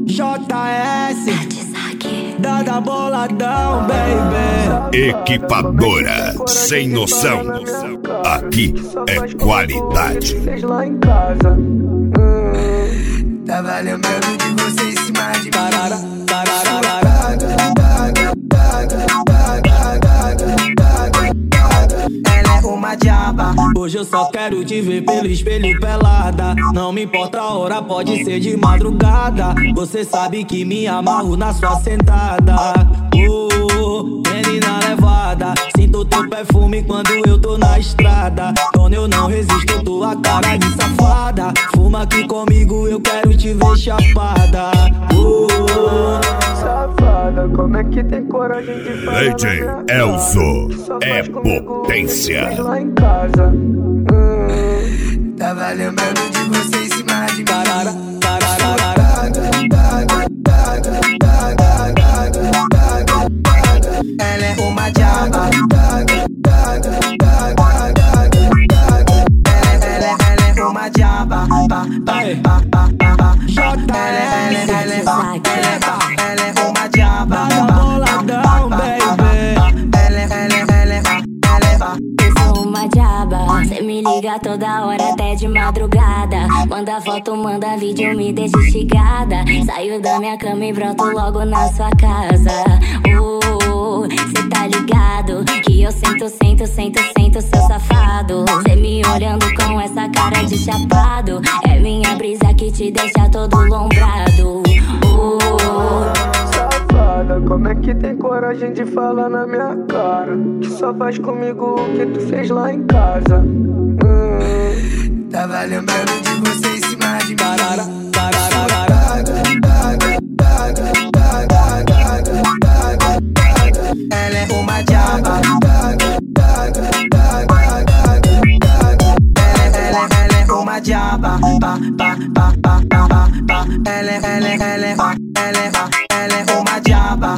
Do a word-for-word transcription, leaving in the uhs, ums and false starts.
J S, Dada Boladão, baby. Equipadora sem noção. Aqui é qualidade. Lá em casa. Hum, tava lembrando de você em cima de mim. Tarara, tarara, ela é uma diaba. hoje eu só quero te ver pelo espelho pelada. Não me importa a hora, pode ser de madrugada. Você sabe que me amarro na sua sentada. Oh, menina levada, sinto teu perfume quando eu tô na estrada. Quando eu não resisto, tua cara de safada. Fuma aqui comigo, eu quero te ver chapada. Oh, Safada, como é que tem coragem de falar? D J Elzo é potência. Lá em casa. Hum, tava lembrando de você em cima de mim. tarara, tarara, ela é uma diaba. Ela, ela, ela é uma diaba. Pa, pa, pa, pa, pa, pa. Ela, ela, ela, ela, ela, ela é uma diaba. Dada Boladão, baby. Ela, ela, ela, ela, Eu sou uma diaba, cê me liga toda hora até de madrugada. Manda foto, manda vídeo, me deixa instigada. Saio da minha cama e broto logo na sua casa. Oh, cê tá ligado que eu sento, sento, sento, sento seu safado. Cê me olhando com essa cara de chapado. É minha brisa que te deixa todo lombrado. Oh, safada, como é que tem coragem de falar na minha cara? Que só faz comigo o que tu fez lá em casa. Hum, tava lembrando de você em cima de mim. tarara, tarara, ela é uma diaba. Ela, ela, ela é uma diaba. Pa, pa, pa, pa, pa, pa. Ela, ela, ela, ela, ela, ela é uma diaba.